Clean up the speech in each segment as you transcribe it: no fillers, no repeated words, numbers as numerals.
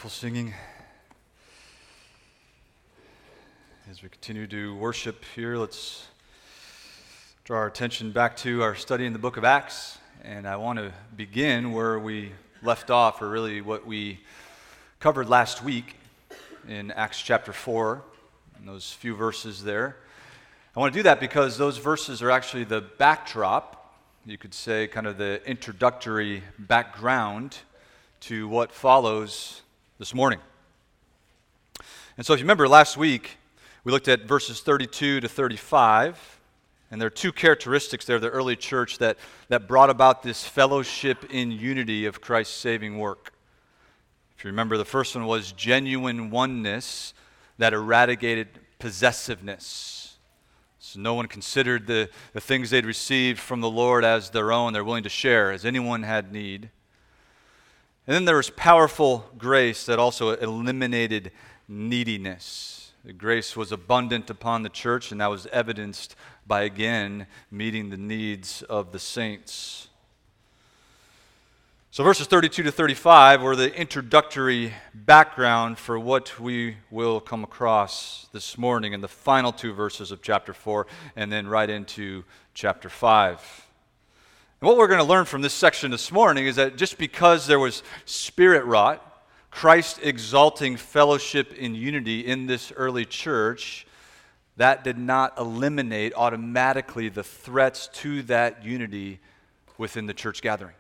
Wonderful singing. As we continue to worship here, let's draw our attention back to our study in the book of Acts. And I want to begin where we left off, or really what we covered last week in Acts chapter 4, and those few verses there. I want to do that because those verses are actually the backdrop, you could say, kind of the introductory background to what follows this morning. And so if you remember last week, we looked at verses 32 to 35, and there are two characteristics there of the early church that brought about this fellowship in unity of Christ's saving work. If you remember, the first one was genuine oneness that eradicated possessiveness. So no one considered the things they'd received from the Lord as their own. They're willing to share as anyone had need. And then there was powerful grace that also eliminated neediness. The grace was abundant upon the church, and that was evidenced by, again, meeting the needs of the saints. So verses 32 to 35 were the introductory background for what we will come across this morning in the final two verses of chapter 4, and then right into chapter 5. And what we're going to learn from this section this morning is that just because there was Spirit-wrought, Christ exalting fellowship in unity in this early church, that did not eliminate automatically the threats to that unity within the church gathering.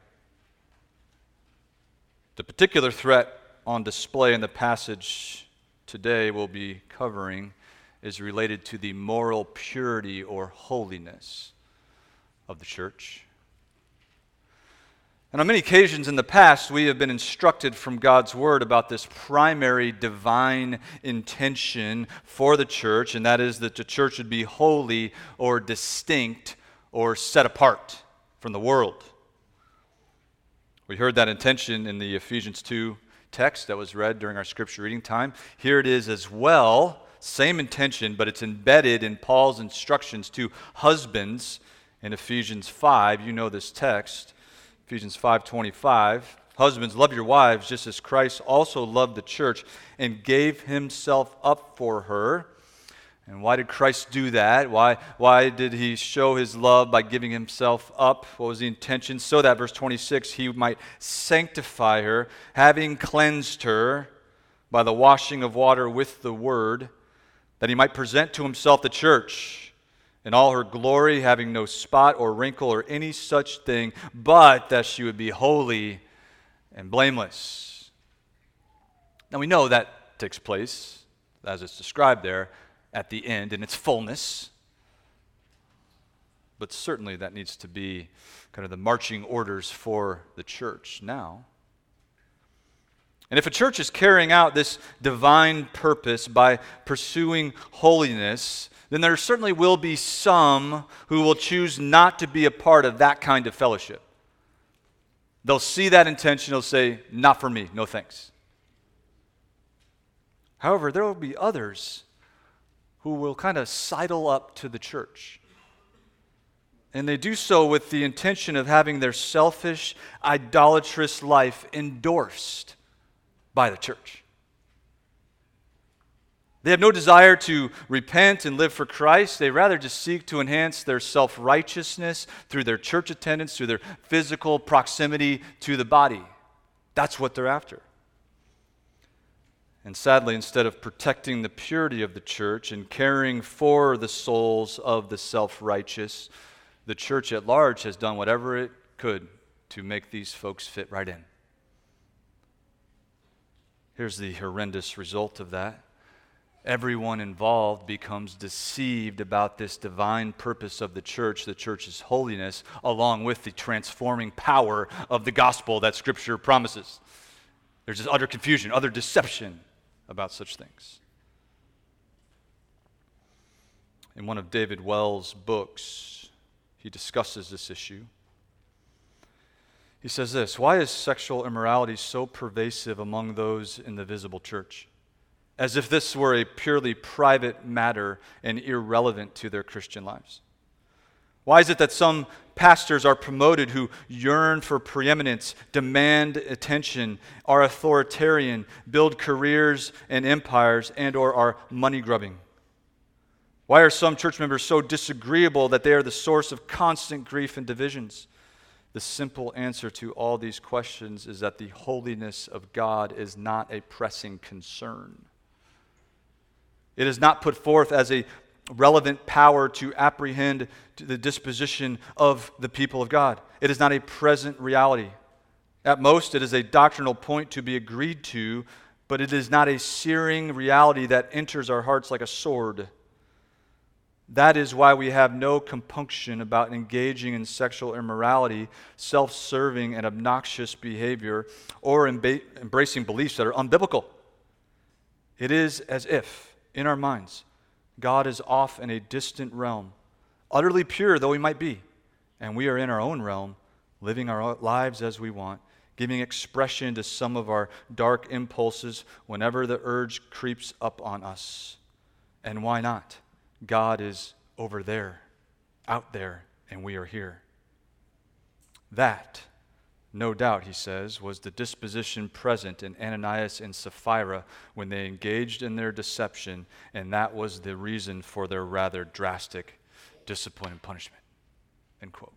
The particular threat on display in the passage today we'll be covering is related to the moral purity or holiness of the church. And on many occasions in the past, we have been instructed from God's Word about this primary divine intention for the church, and that is that the church would be holy or distinct or set apart from the world. We heard that intention in the Ephesians 2 text that was read during our scripture reading time. Here it is as well, same intention, but it's embedded in Paul's instructions to husbands in Ephesians 5. You know this text. Ephesians 5:25, husbands, love your wives just as Christ also loved the church and gave himself up for her. And why did Christ do that? Why did he show his love by giving himself up? What was the intention? So that, verse 26, he might sanctify her, having cleansed her by the washing of water with the word, that he might present to himself the church in all her glory, having no spot or wrinkle or any such thing, but that she would be holy and blameless. Now we know that takes place, as it's described there, at the end in its fullness. But certainly that needs to be kind of the marching orders for the church now. And if a church is carrying out this divine purpose by pursuing holiness, then there certainly will be some who will choose not to be a part of that kind of fellowship. They'll see that intention, they'll say, not for me, no thanks. However, there will be others who will kind of sidle up to the church. And they do so with the intention of having their selfish, idolatrous life endorsed by the church. They have no desire to repent and live for Christ. They rather just seek to enhance their self-righteousness through their church attendance, through their physical proximity to the body. That's what they're after. And sadly, instead of protecting the purity of the church and caring for the souls of the self-righteous, the church at large has done whatever it could to make these folks fit right in. Here's the horrendous result of that. Everyone involved becomes deceived about this divine purpose of the church's holiness, along with the transforming power of the gospel that Scripture promises. There's this utter confusion, utter deception about such things. In one of David Wells' books, he discusses this issue. He says this: why is sexual immorality so pervasive among those in the visible church? As if this were a purely private matter and irrelevant to their Christian lives. Why is it that some pastors are promoted who yearn for preeminence, demand attention, are authoritarian, build careers and empires, and or are money-grubbing? Why are some church members so disagreeable that they are the source of constant grief and divisions? The simple answer to all these questions is that the holiness of God is not a pressing concern. It is not put forth as a relevant power to apprehend the disposition of the people of God. It is not a present reality. At most, it is a doctrinal point to be agreed to, but it is not a searing reality that enters our hearts like a sword. That is why we have no compunction about engaging in sexual immorality, self-serving and obnoxious behavior, or embracing beliefs that are unbiblical. It is as if, in our minds, God is off in a distant realm, utterly pure though we might be, and we are in our own realm, living our lives as we want, giving expression to some of our dark impulses whenever the urge creeps up on us. And why not? God is over there, out there, and we are here. That, no doubt, he says, was the disposition present in Ananias and Sapphira when they engaged in their deception, and that was the reason for their rather drastic discipline and punishment. End quote.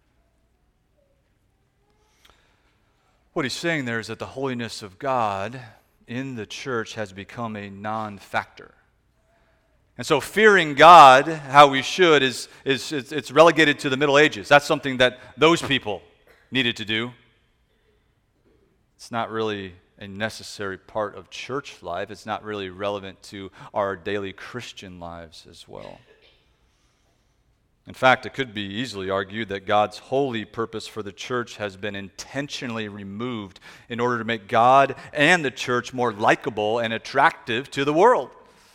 What he's saying there is that the holiness of God in the church has become a non-factor. And so fearing God, how we should, it's relegated to the Middle Ages. That's something that those people needed to do. It's not really a necessary part of church life. It's not really relevant to our daily Christian lives as well. In fact, it could be easily argued that God's holy purpose for the church has been intentionally removed in order to make God and the church more likable and attractive to the world.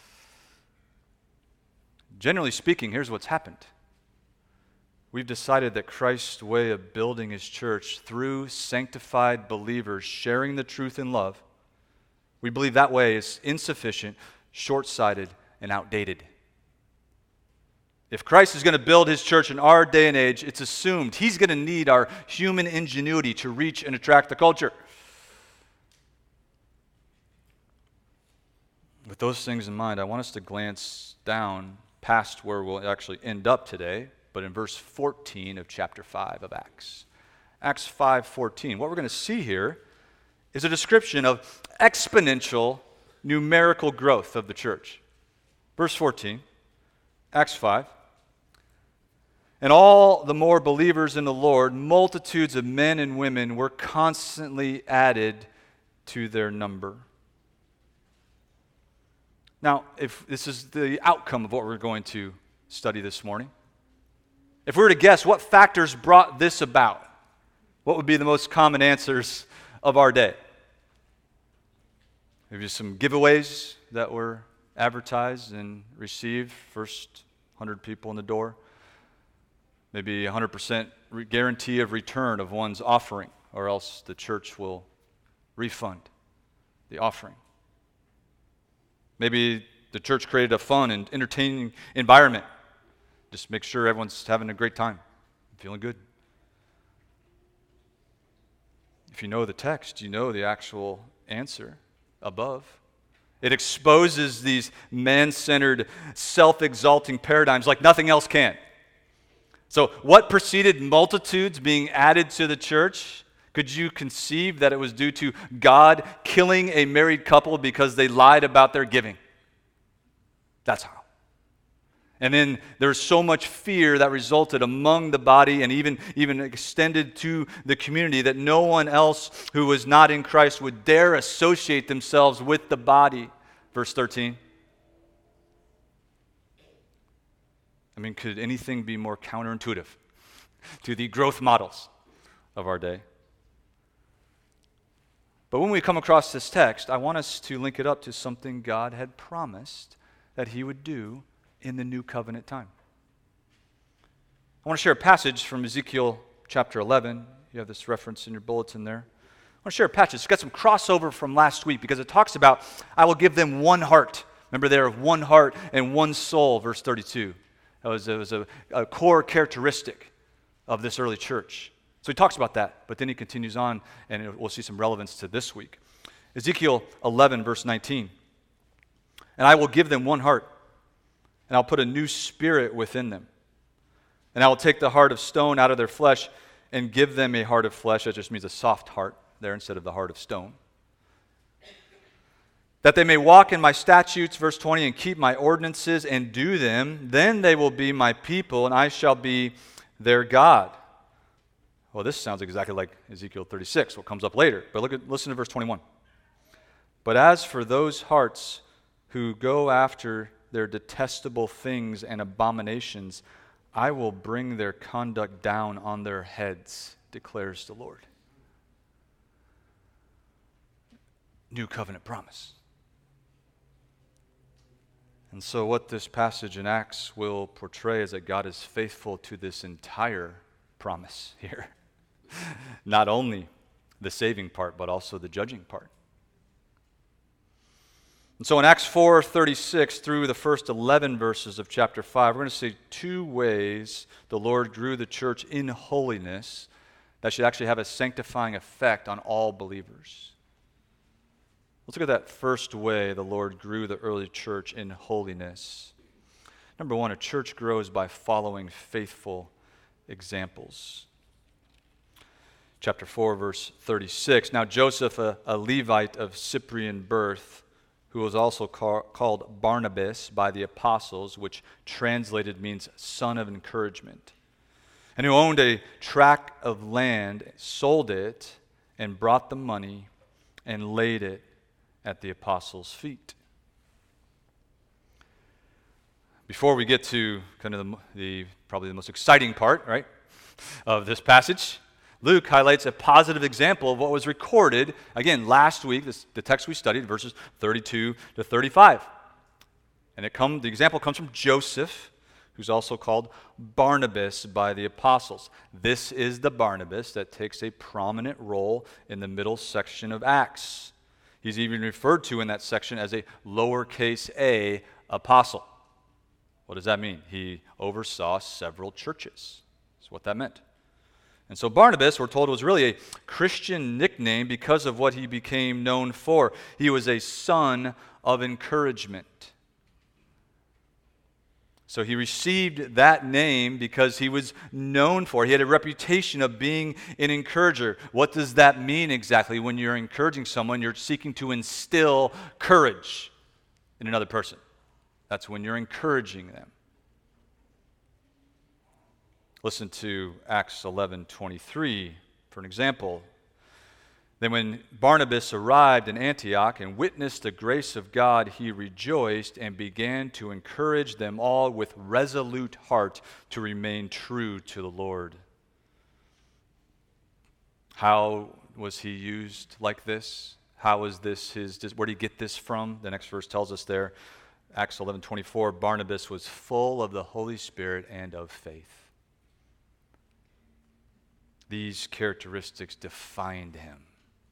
Generally speaking, here's what's happened. We've decided that Christ's way of building his church through sanctified believers sharing the truth in love, we believe that way is insufficient, short-sighted, and outdated. If Christ is going to build his church in our day and age, it's assumed he's going to need our human ingenuity to reach and attract the culture. With those things in mind, I want us to glance down past where we'll actually end up today, but in verse 14 of chapter 5 of Acts. Acts 5:14. What we're going to see here is a description of exponential numerical growth of the church. Verse 14, Acts 5. And all the more believers in the Lord, multitudes of men and women were constantly added to their number. Now, if this is the outcome of what we're going to study this morning, if we were to guess what factors brought this about, what would be the most common answers of our day? Maybe some giveaways that were advertised and received, first 100 people in the door. Maybe 100% guarantee of return of one's offering, or else the church will refund the offering. Maybe the church created a fun and entertaining environment. Just make sure everyone's having a great time, feeling good. If you know the text, you know the actual answer above. It exposes these man-centered, self-exalting paradigms like nothing else can. So what preceded multitudes being added to the church? Could you conceive that it was due to God killing a married couple because they lied about their giving? That's how. And then there's so much fear that resulted among the body and even extended to the community that no one else who was not in Christ would dare associate themselves with the body. Verse 13. I mean, could anything be more counterintuitive to the growth models of our day? But when we come across this text, I want us to link it up to something God had promised that he would do in the new covenant time. I want to share a passage from Ezekiel chapter 11. You have this reference in your bulletin there. I want to share a passage. It's got some crossover from last week because it talks about, I will give them one heart. Remember, they are of one heart and one soul, verse 32. It was a core characteristic of this early church. So he talks about that, but then he continues on, and we'll see some relevance to this week. Ezekiel 11, verse 19. And I will give them one heart, and I'll put a new spirit within them. And I will take the heart of stone out of their flesh and give them a heart of flesh. That just means a soft heart there instead of the heart of stone. That they may walk in my statutes, verse 20, and keep my ordinances and do them. Then they will be my people, and I shall be their God. Well, this sounds exactly like Ezekiel 36, what comes up later. But listen to verse 21. But as for those hearts who go after their detestable things and abominations, I will bring their conduct down on their heads, declares the Lord. New covenant promise. And so what this passage in Acts will portray is that God is faithful to this entire promise here. Not only the saving part, but also the judging part. And so in Acts 4:36 through the first 11 verses of chapter 5, we're going to see two ways the Lord grew the church in holiness that should actually have a sanctifying effect on all believers. Let's look at that first way the Lord grew the early church in holiness. Number one, a church grows by following faithful examples. Chapter 4, verse 36. Now Joseph, a Levite of Cyprian birth, who was also called Barnabas by the apostles, which translated means son of encouragement, and who owned a tract of land, sold it, and brought the money and laid it at the apostles' feet. Before we get to kind of probably the most exciting part, right, of this passage, Luke highlights a positive example of what was recorded, again, last week, the text we studied, verses 32 to 35. And the example comes from Joseph, who's also called Barnabas by the apostles. This is the Barnabas that takes a prominent role in the middle section of Acts. He's even referred to in that section as a lowercase a apostle. What does that mean? He oversaw several churches. That's what that meant. And so Barnabas, we're told, was really a Christian nickname because of what he became known for. He was a son of encouragement. So he received that name because he was known for it. He had a reputation of being an encourager. What does that mean exactly? When you're encouraging someone, you're seeking to instill courage in another person. That's when you're encouraging them. Listen to Acts 11:23 for an example. Then when Barnabas arrived in Antioch and witnessed the grace of God, he rejoiced and began to encourage them all with resolute heart to remain true to the Lord. How was he used like this? How was this where did he get this from? The next verse tells us there, Acts 11:24, Barnabas was full of the Holy Spirit and of faith. These characteristics defined him.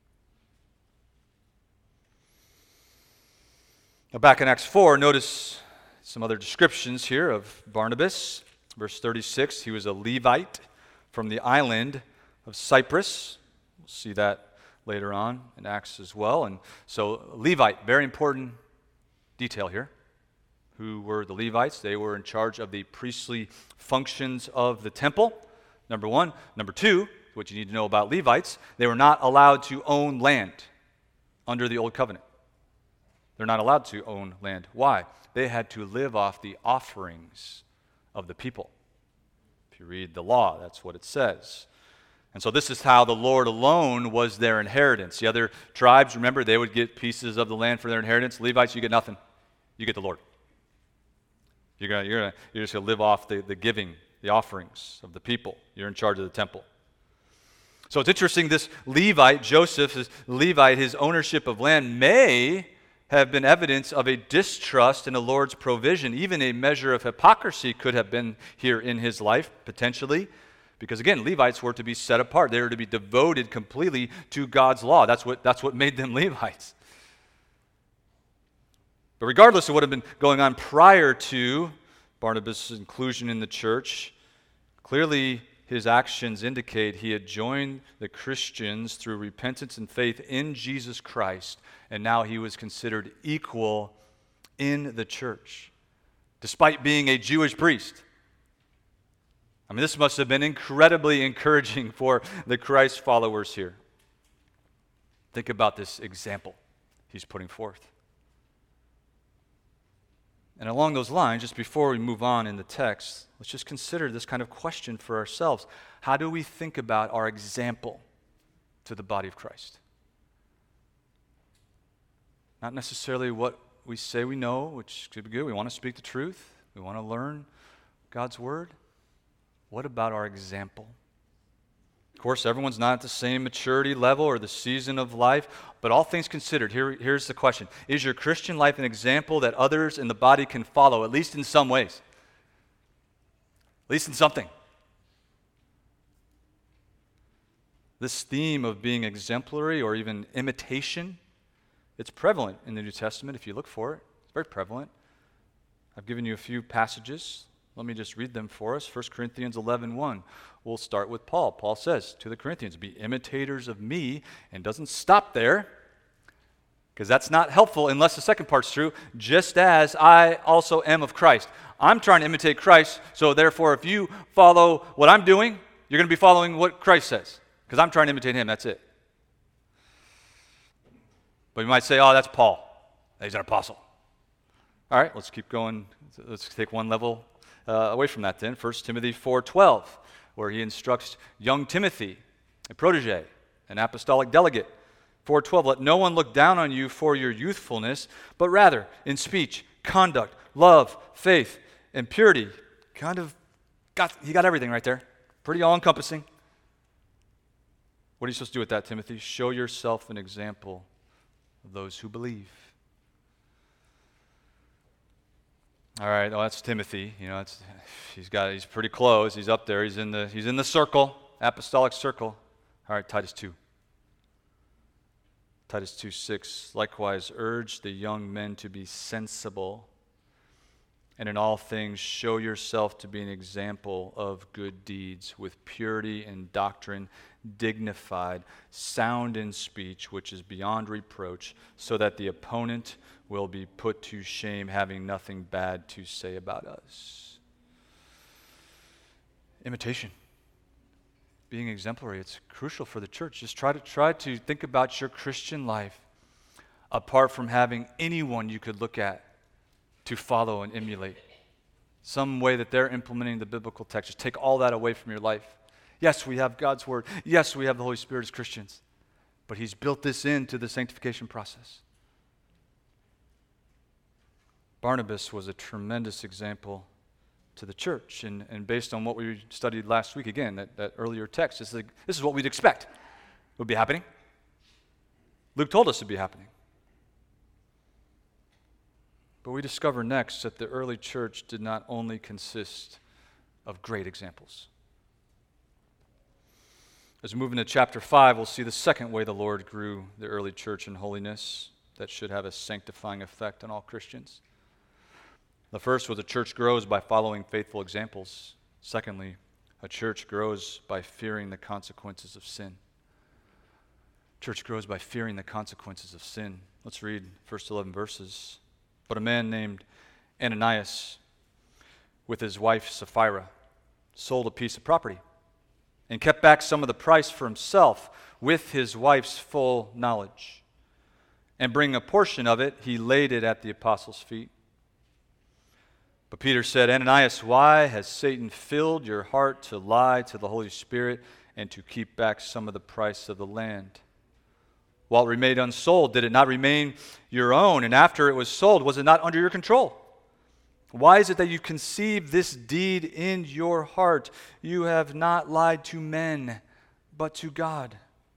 Now back in Acts 4, notice some other descriptions here of Barnabas. Verse 36, he was a Levite from the island of Cyprus. We'll see that later on in Acts as well. And so Levite, very important detail here. Who were the Levites? They were in charge of the priestly functions of the temple. Number one. Number two, what you need to know about Levites, they were not allowed to own land under the Old Covenant. They're not allowed to own land. Why? They had to live off the offerings of the people. If you read the law, that's what it says. And so this is how the Lord alone was their inheritance. The other tribes, remember, they would get pieces of the land for their inheritance. Levites, you get nothing. You get the Lord. You're just going to live off the giving, the offerings of the people. You're in charge of the temple. So it's interesting, this Levite, Joseph, his ownership of land may have been evidence of a distrust in the Lord's provision. Even a measure of hypocrisy could have been here in his life, potentially. Because again, Levites were to be set apart. They were to be devoted completely to God's law. That's what made them Levites. But regardless of what had been going on prior to Barnabas' inclusion in the church. Clearly, his actions indicate he had joined the Christians through repentance and faith in Jesus Christ, and now he was considered equal in the church, despite being a Jewish priest. I mean, this must have been incredibly encouraging for the Christ followers here. Think about this example he's putting forth. And along those lines, just before we move on in the text, let's just consider this kind of question for ourselves. How do we think about our example to the body of Christ? Not necessarily what we say we know, which could be good. We want to speak the truth. We want to learn God's word. What about our example? Of course, everyone's not at the same maturity level or the season of life, but all things considered, here's the question. Is your Christian life an example that others in the body can follow, at least in some ways? At least in something. This theme of being exemplary or even imitation, it's prevalent in the New Testament if you look for it. It's very prevalent. I've given you a few passages. Let me just read them for us. 1 Corinthians 11:1. We'll start with Paul. Paul says to the Corinthians, be imitators of me, and doesn't stop there, because that's not helpful unless the second part's true, just as I also am of Christ. I'm trying to imitate Christ, so therefore if you follow what I'm doing, you're going to be following what Christ says, because I'm trying to imitate him, that's it. But you might say, oh, that's Paul. He's an apostle. All right, let's keep going. Let's take one level away from that then. 1 Timothy 4:12, where he instructs young Timothy, a protege, an apostolic delegate. 4:12, let no one look down on you for your youthfulness, but rather in speech, conduct, love, faith, and purity. He got everything right there. Pretty all-encompassing. What are you supposed to do with that, Timothy? Show yourself an example of those who believe. All right, well, that's Timothy. You know, he's pretty close. He's up there. He's in the circle, apostolic circle. All right, Titus 2. Titus 2:6. Likewise, urge the young men to be sensible, and in all things show yourself to be an example of good deeds, with purity and doctrine, dignified, sound in speech, which is beyond reproach, so that the opponent will be put to shame, having nothing bad to say about us. Imitation. Being exemplary, it's crucial for the church. Just try to think about your Christian life apart from having anyone you could look at to follow and emulate. Some way that they're implementing the biblical text. Just take all that away from your life. Yes, we have God's word. Yes, we have the Holy Spirit as Christians. But he's built this into the sanctification process. Barnabas was a tremendous example to the church. And based on what we studied last week, again, that earlier text, this is what we'd expect would be happening. Luke told us it would be happening. But we discover next that the early church did not only consist of great examples. As we move into chapter 5, we'll see the second way the Lord grew the early church in holiness that should have a sanctifying effect on all Christians. The first was a church grows by following faithful examples. Secondly, a church grows by fearing the consequences of sin. Church grows by fearing the consequences of sin. Let's read first 11 verses. But a man named Ananias, with his wife Sapphira, sold a piece of property and kept back some of the price for himself with his wife's full knowledge. And bringing a portion of it, he laid it at the apostles' feet. But Peter said, Ananias, why has Satan filled your heart to lie to the Holy Spirit and to keep back some of the price of the land? While it remained unsold, did it not remain your own? And after it was sold, was it not under your control? Why is it that you conceive this deed in your heart? You have not lied to men, but to God.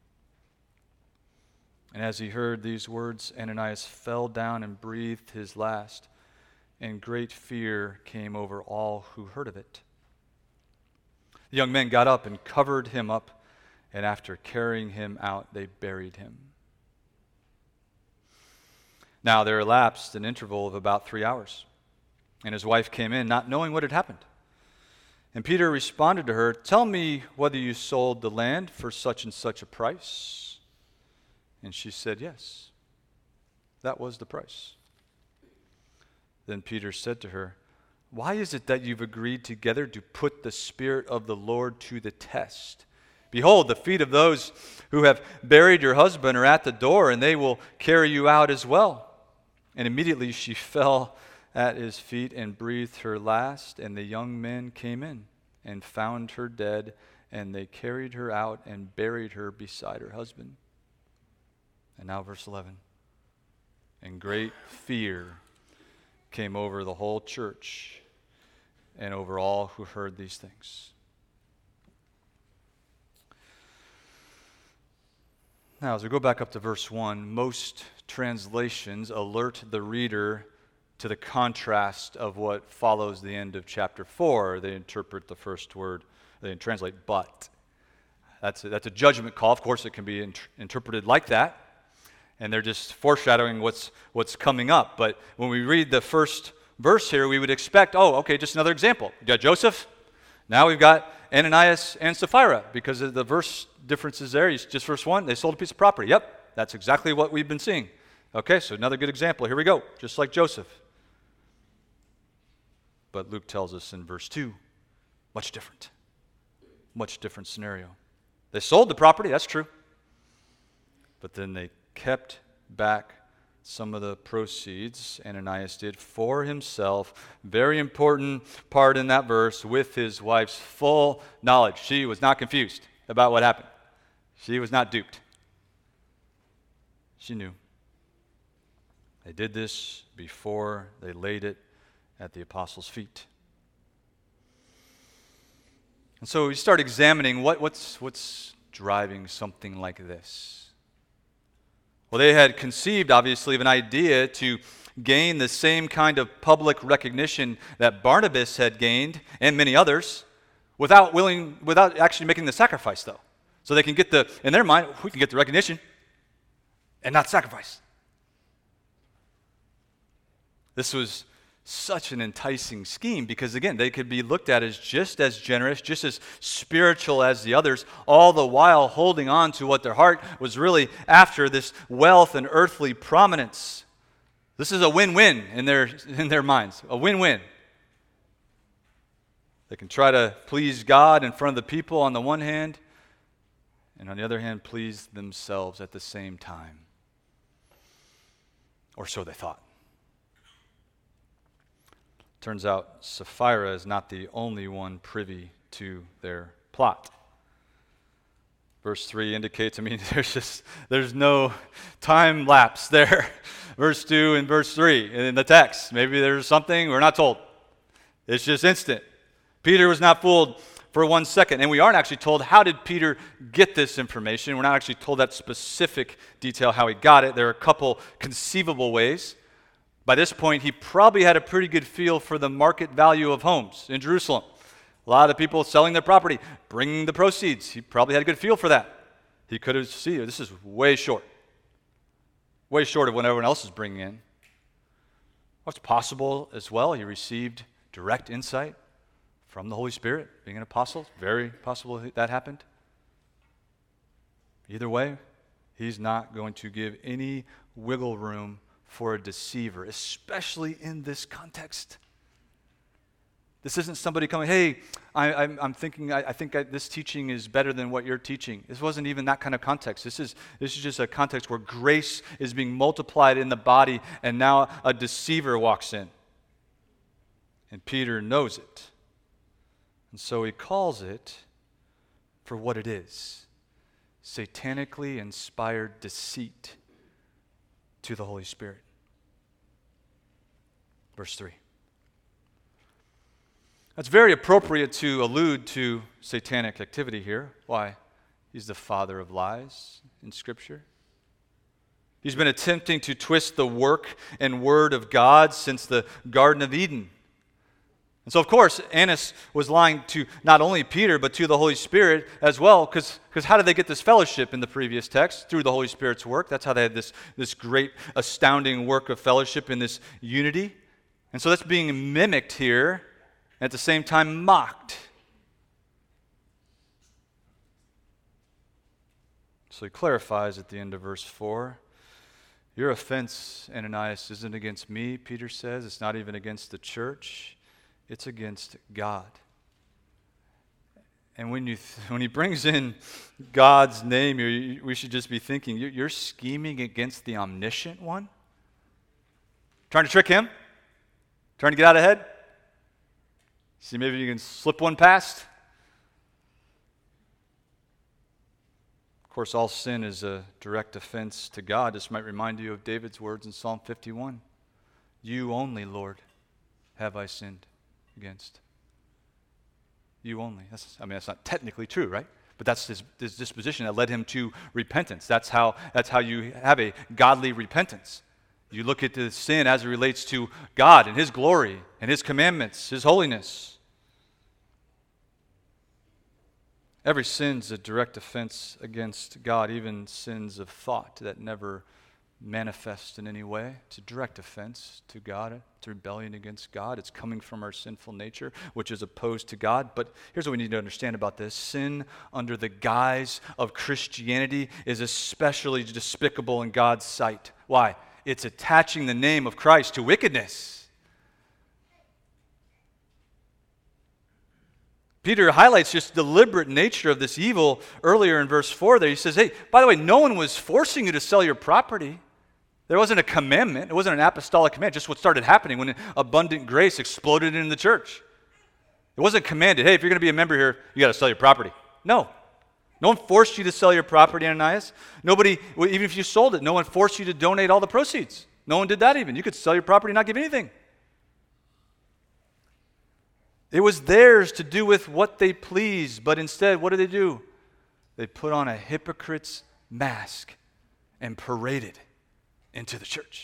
And as he heard these words, Ananias fell down and breathed his last, and great fear came over all who heard of it. The young men got up and covered him up, and after carrying him out, they buried him. Now there elapsed an interval of about 3 hours. And his wife came in, not knowing what had happened. And Peter responded to her, "Tell me whether you sold the land for such and such a price." And she said, "Yes, that was the price." Then Peter said to her, "Why is it that you've agreed together to put the Spirit of the Lord to the test? Behold, the feet of those who have buried your husband are at the door, and they will carry you out as well." And immediately she fell at his feet and breathed her last, and the young men came in and found her dead, and they carried her out and buried her beside her husband. And now verse 11. And great fear came over the whole church and over all who heard these things. Now, as we go back up to verse 1, most translations alert the reader to the contrast of what follows the end of chapter 4. They interpret the first word, they translate "but." That's a judgment call. Of course, it can be interpreted like that. And they're just foreshadowing what's coming up. But when we read the first verse here, we would expect, just another example. We got Joseph. Now we've got Ananias and Sapphira, because of the verse differences there. Just verse 1, they sold a piece of property. Yep, that's exactly what we've been seeing. Okay, so another good example. Here we go, just like Joseph. But Luke tells us in verse 2, much different scenario. They sold the property, that's true. But then they kept back some of the proceeds, Ananias did, for himself. Very important part in that verse, with his wife's full knowledge. She was not confused about what happened. She was not duped. She knew. They did this before they laid it at the apostles' feet. And so we start examining what's driving something like this. Well, they had conceived, obviously, of an idea to gain the same kind of public recognition that Barnabas had gained, and many others, without actually making the sacrifice, though. So they can get in their mind, we can get the recognition and not sacrifice. This was such an enticing scheme because, again, they could be looked at as just as generous, just as spiritual as the others, all the while holding on to what their heart was really after, this wealth and earthly prominence. This is a win-win in their minds, a win-win. They can try to please God in front of the people on the one hand, and on the other hand, please themselves at the same time. Or so they thought. Turns out Sapphira is not the only one privy to their plot. Verse 3 indicates, there's no time lapse there. Verse 2 and verse 3 in the text. Maybe there's something we're not told. It's just instant. Peter was not fooled for 1 second. And we aren't actually told, how did Peter get this information? We're not actually told that specific detail, how he got it. There are a couple conceivable ways. By this point, he probably had a pretty good feel for the market value of homes in Jerusalem. A lot of people selling their property, bringing the proceeds. He probably had a good feel for that. He could have seen, this is way short of what everyone else is bringing in. What's possible as well, he received direct insight from the Holy Spirit, being an apostle. Very possible that happened. Either way, he's not going to give any wiggle room for a deceiver, especially in this context. This isn't somebody coming, hey, I'm thinking, I think this teaching is better than what you're teaching. This wasn't even that kind of context. This is just a context where grace is being multiplied in the body, and now a deceiver walks in. And Peter knows it. And so he calls it for what it is: satanically inspired deceit to the Holy Spirit. Verse 3. That's very appropriate to allude to satanic activity here. Why? He's the father of lies in Scripture. He's been attempting to twist the work and word of God since the Garden of Eden. And so, of course, Annas was lying to not only Peter, but to the Holy Spirit as well, because how did they get this fellowship in the previous text? Through the Holy Spirit's work. That's how they had this great, astounding work of fellowship in this unity. And so that's being mimicked here, and at the same time mocked. So he clarifies at the end of verse 4, your offense, Ananias, isn't against me, Peter says. It's not even against the church. It's against God. And when he brings in God's name, we should just be thinking, you're scheming against the omniscient one? Trying to trick him? Trying to get out ahead? See, maybe you can slip one past? Of course, all sin is a direct offense to God. This might remind you of David's words in Psalm 51. You only, Lord, have I sinned against. You only. That's not technically true, right? But that's his disposition that led him to repentance. That's how you have a godly repentance. You look at the sin as it relates to God and His glory and His commandments, His holiness. Every sin's a direct offense against God, even sins of thought that never manifest in any way. It's a direct offense to God. It's rebellion against God. It's coming from our sinful nature, which is opposed to God. But here's what we need to understand about this. Sin under the guise of Christianity is especially despicable in God's sight. Why? It's attaching the name of Christ to wickedness. Peter highlights just the deliberate nature of this evil earlier in verse 4 there. He says, hey, by the way, no one was forcing you to sell your property. There wasn't a commandment. It wasn't an apostolic command. Just what started happening when abundant grace exploded in the church. It wasn't commanded, hey, if you're going to be a member here, you got to sell your property. No. No one forced you to sell your property, Ananias. Nobody, even if you sold it, no one forced you to donate all the proceeds. No one did that even. You could sell your property and not give anything. It was theirs to do with what they pleased, but instead, what did they do? They put on a hypocrite's mask and paraded into the church.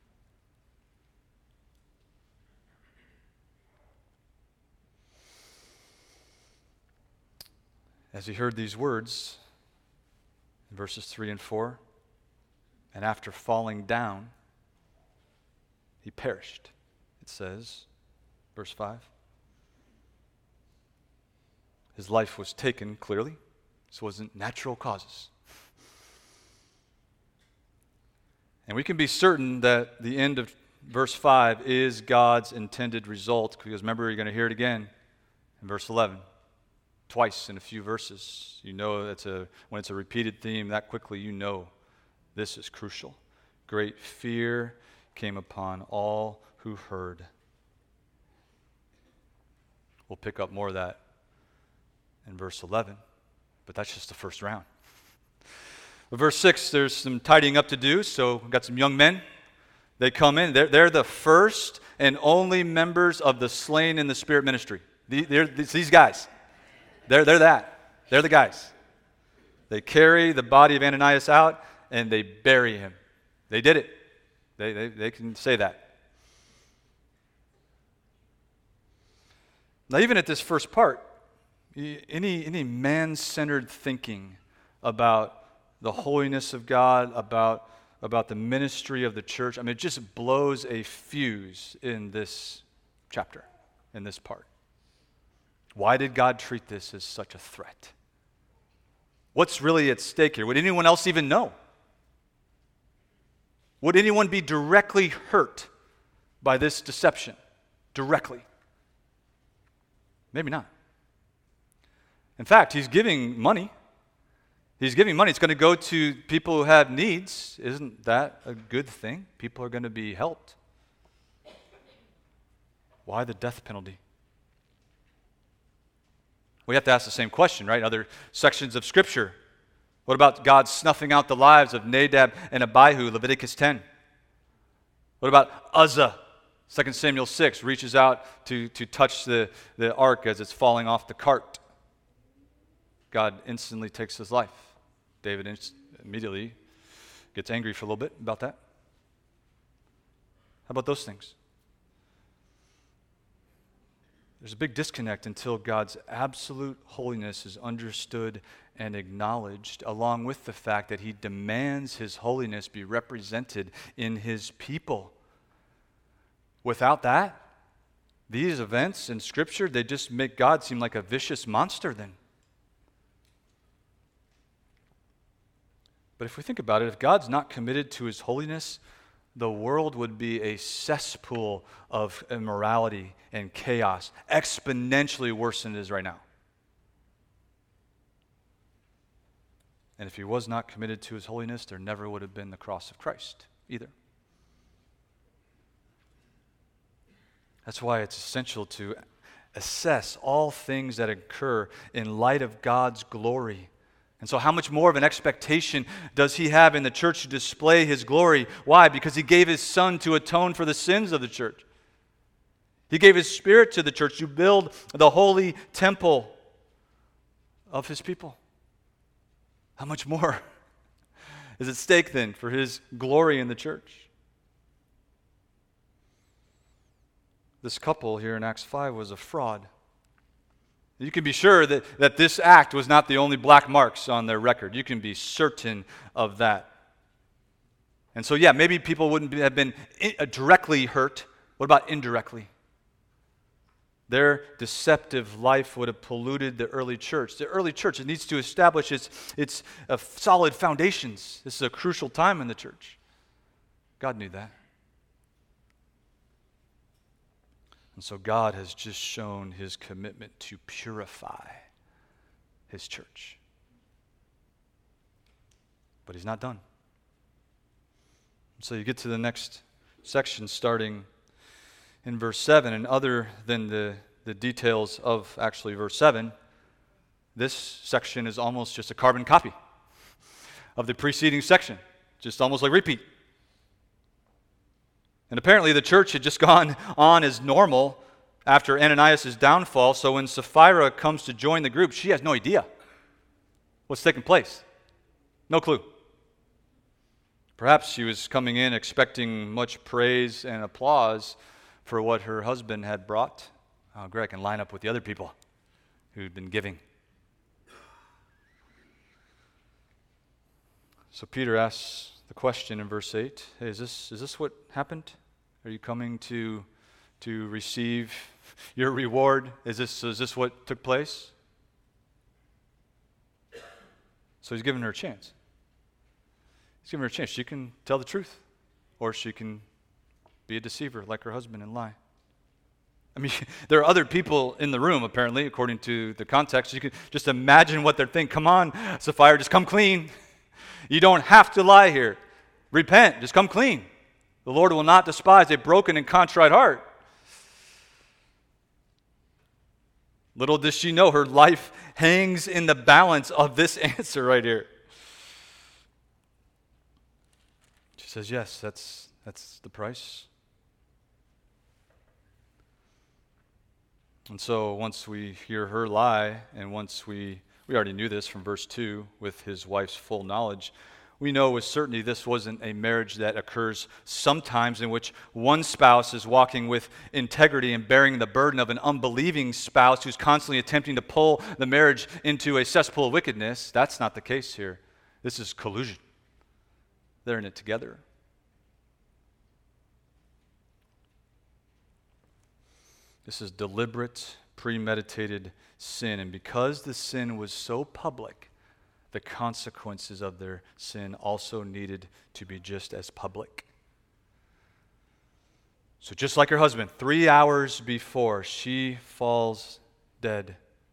As he heard these words, in verses 3 and 4, and after falling down, he perished. It says, verse 5. His life was taken, clearly. This wasn't natural causes. And we can be certain that the end of verse 5 is God's intended result, because remember, you're going to hear it again in verse 11. Twice in a few verses. You know when it's a repeated theme that quickly, you know this is crucial. Great fear came upon all who heard. We'll pick up more of that in verse 11, but that's just the first round. But verse 6, there's some tidying up to do, so we've got some young men. They come in. They're the first and only members of the Slain in the Spirit ministry. These guys. They're that. They're the guys. They carry the body of Ananias out, and they bury him. They did it. They can say that. Now, even at this first part, any man-centered thinking about the holiness of God, about the ministry of the church, it just blows a fuse in this chapter, in this part. Why did God treat this as such a threat? What's really at stake here? Would anyone else even know? Would anyone be directly hurt by this deception? Directly? Maybe not. In fact, he's giving money. He's giving money. It's going to go to people who have needs. Isn't that a good thing? People are going to be helped. Why the death penalty? We have to ask the same question, right? Other sections of Scripture. What about God snuffing out the lives of Nadab and Abihu, Leviticus 10? What about Uzzah? 2 Samuel 6 reaches out to touch the ark as it's falling off the cart. God instantly takes his life. David immediately gets angry for a little bit about that. How about those things? There's a big disconnect until God's absolute holiness is understood and acknowledged, along with the fact that he demands his holiness be represented in his people. Without that, these events in Scripture, they just make God seem like a vicious monster then. But if we think about it, if God's not committed to his holiness, the world would be a cesspool of immorality and chaos, exponentially worse than it is right now. And if he was not committed to his holiness, there never would have been the cross of Christ either. That's why it's essential to assess all things that occur in light of God's glory. And so how much more of an expectation does he have in the church to display his glory? Why? Because he gave his Son to atone for the sins of the church. He gave his Spirit to the church to build the holy temple of his people. How much more is at stake then for his glory in the church? This couple here in Acts 5 was a fraud. You can be sure that this act was not the only black marks on their record. You can be certain of that. And so, yeah, maybe people wouldn't have been directly hurt. What about indirectly? Their deceptive life would have polluted the early church. The early church, it needs to establish its solid foundations. This is a crucial time in the church. God knew that. And so God has just shown his commitment to purify his church. But he's not done. So you get to the next section starting in verse 7, and other than the details of actually verse 7, this section is almost just a carbon copy of the preceding section, just almost like repeat. And apparently the church had just gone on as normal after Ananias' downfall, so when Sapphira comes to join the group, she has no idea what's taking place. No clue. Perhaps she was coming in expecting much praise and applause for what her husband had brought. Greg can line up with the other people who'd been giving. So Peter asks the question in verse 8, hey, is this what happened? Are you coming to receive your reward? Is this what took place? So he's giving her a chance. He's giving her a chance. She can tell the truth, or she can be a deceiver like her husband and lie. I mean, there are other people in the room, apparently, according to the context. You can just imagine what they're thinking. Come on, Sapphira, just come clean. You don't have to lie here. Repent, just come clean. The Lord will not despise a broken and contrite heart. Little does she know her life hangs in the balance of this answer right here. She says, yes, that's the price. And so once we hear her lie, and once we already knew this from verse 2 with his wife's full knowledge, we know with certainty this wasn't a marriage that occurs sometimes in which one spouse is walking with integrity and bearing the burden of an unbelieving spouse who's constantly attempting to pull the marriage into a cesspool of wickedness. That's not the case here. This is collusion. They're in it together. This is deliberate, premeditated sin. And because the sin was so public, the consequences of their sin also needed to be just as public. So just like her husband, 3 hours before, she falls dead.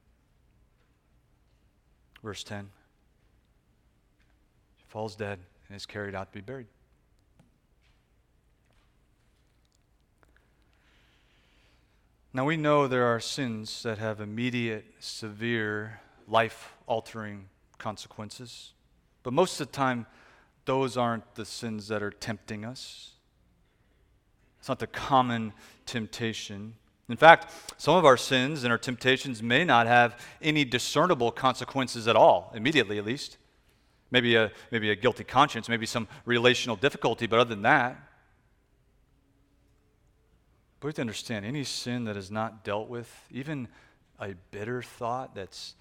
Verse 10. She falls dead and is carried out to be buried. Now we know there are sins that have immediate, severe, life-altering consequences. But most of the time, those aren't the sins that are tempting us. It's not the common temptation. In fact, some of our sins and our temptations may not have any discernible consequences at all, immediately at least. Maybe a guilty conscience, maybe some relational difficulty, but other than that, but we have to understand, any sin that is not dealt with, even a bitter thought that's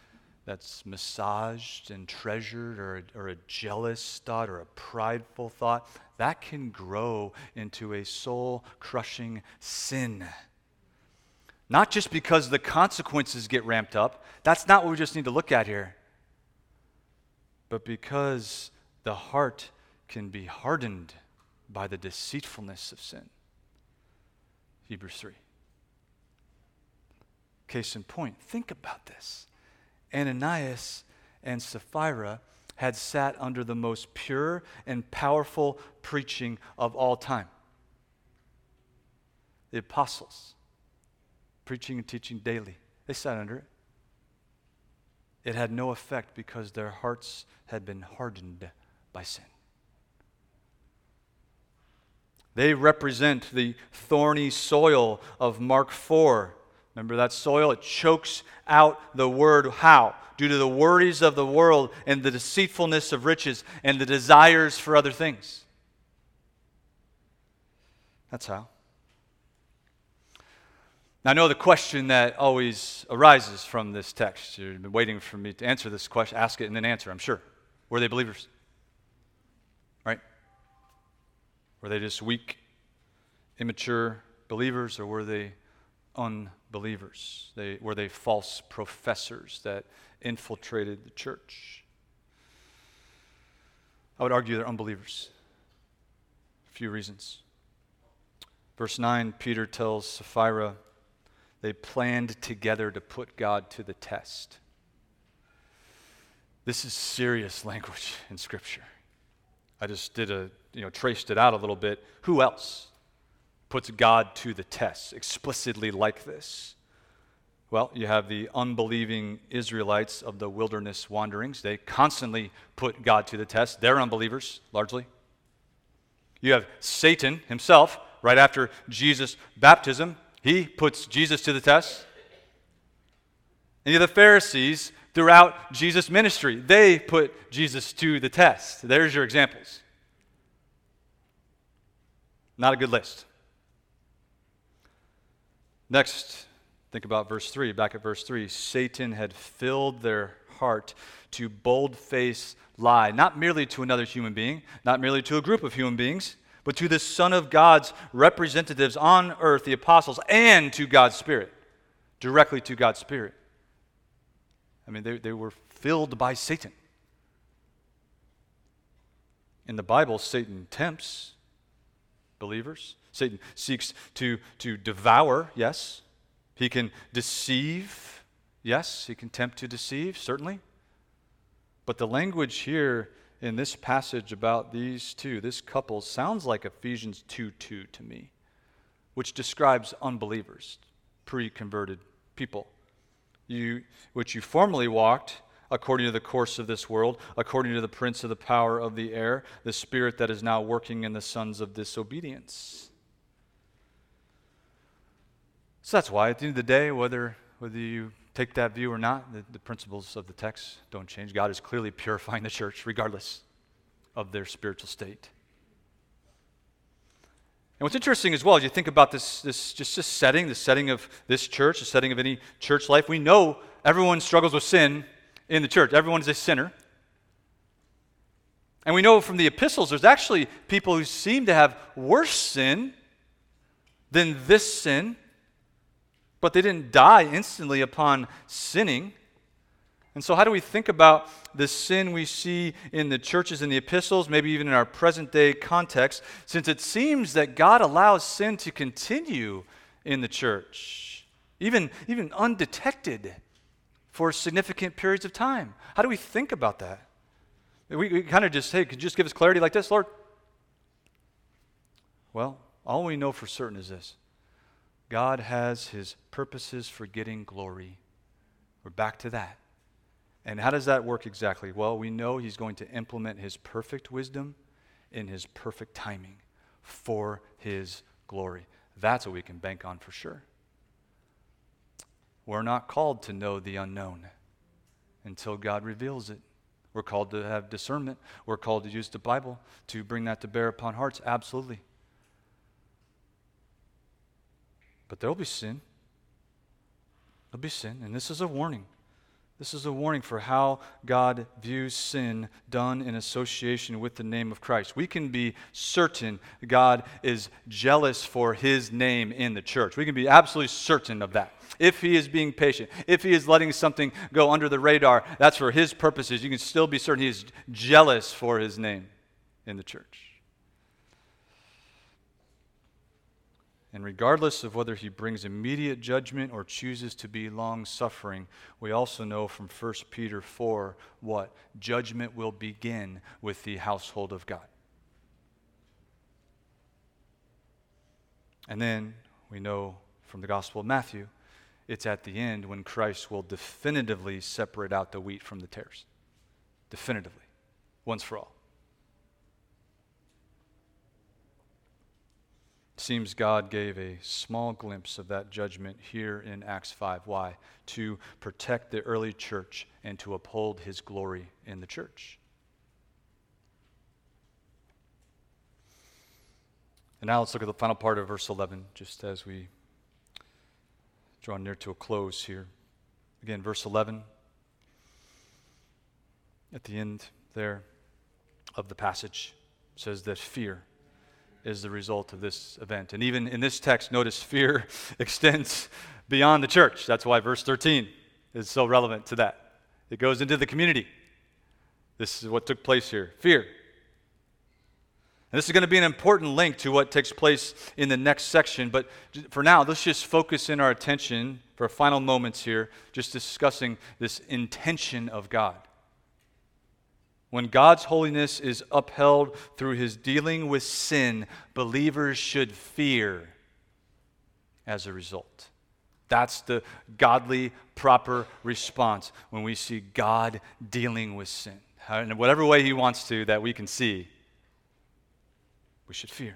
massaged and treasured, or a jealous thought, or a prideful thought, that can grow into a soul-crushing sin. Not just because the consequences get ramped up. That's not what we just need to look at here. But because the heart can be hardened by the deceitfulness of sin. Hebrews 3. Case in point, think about this. Ananias and Sapphira had sat under the most pure and powerful preaching of all time. The apostles, preaching and teaching daily. They sat under it. It had no effect because their hearts had been hardened by sin. They represent the thorny soil of Mark 4. Remember that soil? It chokes out the word. How? Due to the worries of the world and the deceitfulness of riches and the desires for other things. That's how. Now, I know the question that always arises from this text. You've been waiting for me to answer this question. Ask it and then answer, I'm sure. Were they believers? Right? Were they just weak, immature believers, or were they unbelievers? Were they false professors that infiltrated the church? I would argue they're unbelievers. A few reasons. Verse 9, Peter tells Sapphira they planned together to put God to the test. This is serious language in Scripture. I just traced it out a little bit. Who else puts God to the test explicitly like this? Well, you have the unbelieving Israelites of the wilderness wanderings. They constantly put God to the test. They're unbelievers, largely. You have Satan himself, right after Jesus' baptism. He puts Jesus to the test. And you have the Pharisees throughout Jesus' ministry. They put Jesus to the test. There's your examples. Not a good list. Next, think about verse 3. Back at verse 3. Satan had filled their heart to bold-face lie, not merely to another human being, not merely to a group of human beings, but to the Son of God's representatives on earth, the apostles, and to God's Spirit, directly to God's Spirit. I mean, they were filled by Satan. In the Bible, Satan tempts believers. Satan seeks to devour, yes. He can deceive, yes. He can tempt to deceive, certainly. But the language here in this passage about these two, this couple, sounds like Ephesians 2:2 to me, which describes unbelievers, pre-converted people. Which you formerly walked according to the course of this world, according to the prince of the power of the air, the spirit that is now working in the sons of disobedience. So that's why, at the end of the day, whether you take that view or not, the principles of the text don't change. God is clearly purifying the church, regardless of their spiritual state. And what's interesting as well, as you think about this setting, the setting of this church, the setting of any church life, we know everyone struggles with sin in the church. Everyone is a sinner. And we know from the epistles, there's actually people who seem to have worse sin than this sin, but they didn't die instantly upon sinning. And so how do we think about the sin we see in the churches in the epistles, maybe even in our present day context, since it seems that God allows sin to continue in the church, even undetected for significant periods of time? How do we think about that? We kind of just, hey, could you just give us clarity like this, Lord? Well, all we know for certain is this. God has his purposes for getting glory. We're back to that. And how does that work exactly? Well, we know he's going to implement his perfect wisdom in his perfect timing for his glory. That's what we can bank on for sure. We're not called to know the unknown until God reveals it. We're called to have discernment. We're called to use the Bible to bring that to bear upon hearts. Absolutely. But there will be sin. There'll be sin, and this is a warning. This is a warning for how God views sin done in association with the name of Christ. We can be certain God is jealous for his name in the church. We can be absolutely certain of that. If he is being patient, if he is letting something go under the radar, that's for his purposes. You can still be certain he is jealous for his name in the church. And regardless of whether he brings immediate judgment or chooses to be long-suffering, we also know from 1 Peter 4 what? Judgment will begin with the household of God. And then we know from the Gospel of Matthew, it's at the end when Christ will definitively separate out the wheat from the tares. Definitively. Once for all. Seems God gave a small glimpse of that judgment here in Acts 5. Why? To protect the early church and to uphold his glory in the church. And now let's look at the final part of verse 11, just as we draw near to a close here. Again, verse 11, at the end there of the passage, says that fear is the result of this event. And even in this text, notice fear extends beyond the church. That's why verse 13 is so relevant to that. It goes into the community. This is what took place here. Fear. And this is going to be an important link to what takes place in the next section. But for now, let's just focus in our attention for final moments here, just discussing this intention of God. When God's holiness is upheld through his dealing with sin, believers should fear as a result. That's the godly, proper response when we see God dealing with sin. In whatever way he wants to that we can see, we should fear.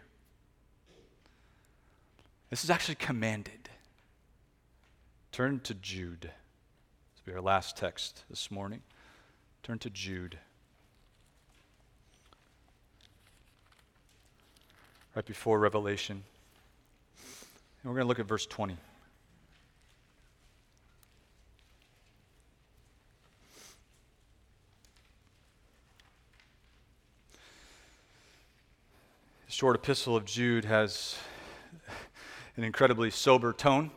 This is actually commanded. Turn to Jude. This will be our last text this morning. Turn to Jude. Right before Revelation. And we're going to look at verse 20. The short epistle of Jude has an incredibly sober tone,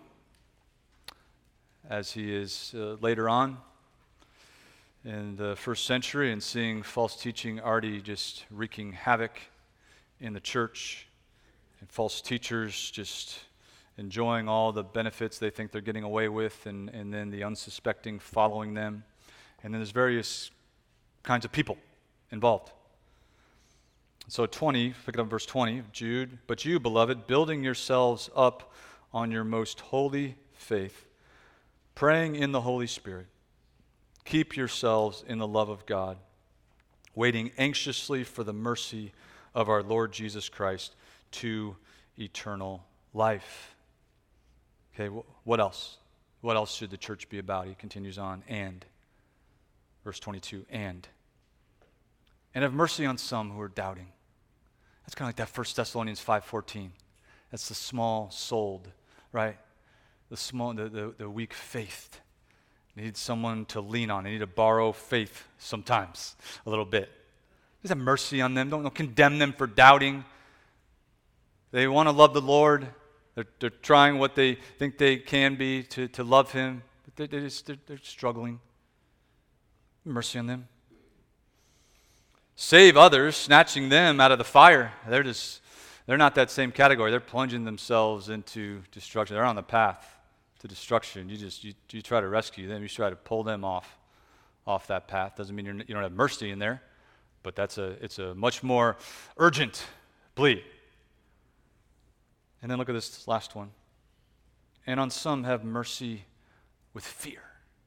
as he is later on in the first century and seeing false teaching already just wreaking havoc in the church. And false teachers just enjoying all the benefits they think they're getting away with, and then the unsuspecting following them. And then there's various kinds of people involved. So 20, pick it up verse 20 of Jude. But you, beloved, building yourselves up on your most holy faith, praying in the Holy Spirit, keep yourselves in the love of God, waiting anxiously for the mercy of our Lord Jesus Christ to eternal life. Okay, what else? What else should the church be about? He continues on, and, verse 22, and have mercy on some who are doubting. That's kind of like that 1 Thessalonians 5:14. That's the small-souled, right? The weak-faithed. They need someone to lean on. They need to borrow faith sometimes, a little bit. Just have mercy on them. Don't condemn them for doubting. They want to love the Lord. They're trying what they think they can be to love him, but they're struggling. Mercy on them. Save others, snatching them out of the fire. They're not that same category. They're plunging themselves into destruction. They're on the path to destruction. You try to rescue them. You try to pull them off that path. Doesn't mean you don't have mercy in there, but it's a much more urgent plea. And then look at this last one. And on some have mercy with fear.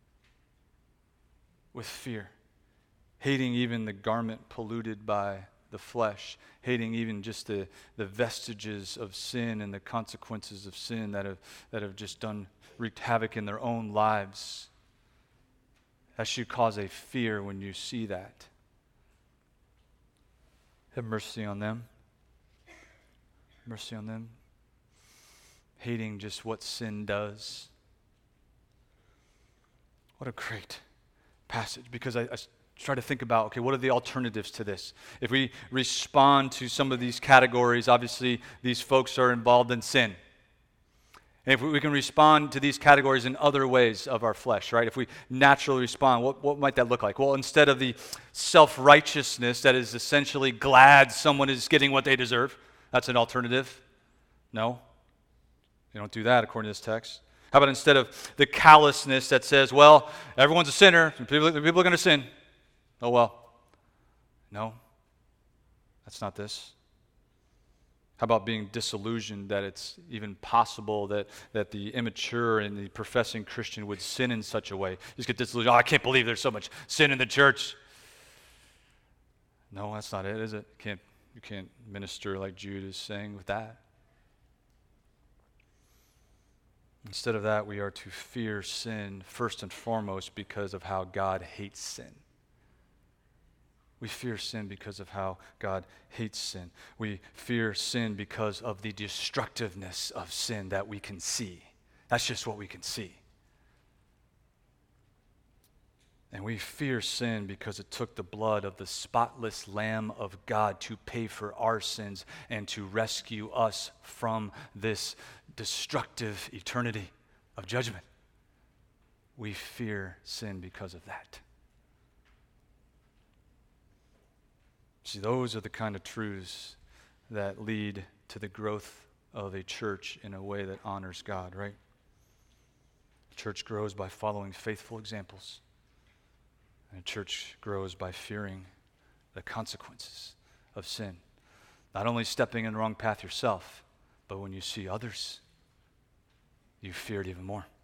With fear. Hating even the garment polluted by the flesh. Hating even just the vestiges of sin and the consequences of sin that have just wreaked havoc in their own lives. That should cause a fear when you see that. Have mercy on them. Mercy on them. Hating just what sin does. What a great passage because I try to think about, okay, what are the alternatives to this? If we respond to some of these categories, obviously these folks are involved in sin. And if we can respond to these categories in other ways of our flesh, right? If we naturally respond, what might that look like? Well, instead of the self-righteousness that is essentially glad someone is getting what they deserve, that's an alternative. No, you don't do that according to this text. How about instead of the callousness that says, well, everyone's a sinner, and people are going to sin. Oh, well. No, that's not this. How about being disillusioned that it's even possible that the immature and the professing Christian would sin in such a way? You just get disillusioned. Oh, I can't believe there's so much sin in the church. No, that's not it, is it? You can't minister like Jude is saying with that. Instead of that, we are to fear sin first and foremost because of how God hates sin. We fear sin because of how God hates sin. We fear sin because of the destructiveness of sin that we can see. That's just what we can see. And we fear sin because it took the blood of the spotless Lamb of God to pay for our sins and to rescue us from this destructive eternity of judgment. We fear sin because of that. See, those are the kind of truths that lead to the growth of a church in a way that honors God, right? The church grows by following faithful examples. And a church grows by fearing the consequences of sin. Not only stepping in the wrong path yourself, but when you see others, you fear it even more.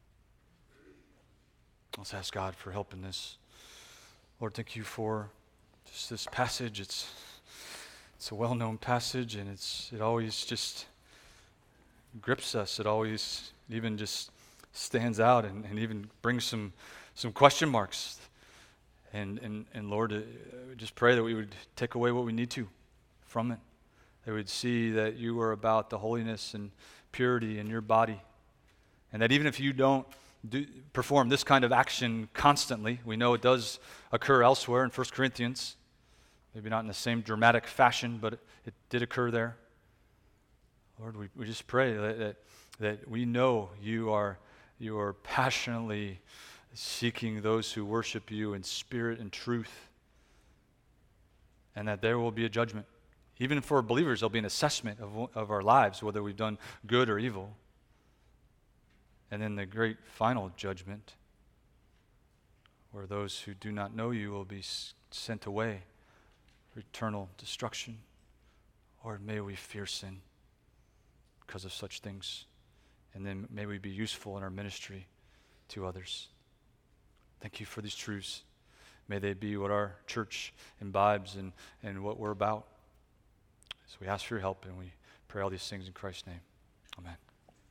Let's ask God for help in this. Lord, thank you for just this passage. It's a well-known passage, and it always just grips us. It always even just stands out and even brings some question marks. And Lord, we just pray that we would take away what we need to from it. That we would see that you are about the holiness and purity in your body. And that even if you don't perform this kind of action constantly, we know it does occur elsewhere in 1 Corinthians. Maybe not in the same dramatic fashion, but it did occur there. Lord, we just pray that we know you are passionately seeking those who worship you in spirit and truth, and that there will be a judgment. Even for believers, there'll be an assessment of our lives, whether we've done good or evil. And then the great final judgment, where those who do not know you will be sent away for eternal destruction. Or may we fear sin because of such things. And then may we be useful in our ministry to others. Thank you for these truths. May they be what our church imbibes and what we're about. So we ask for your help, and we pray all these things in Christ's name. Amen.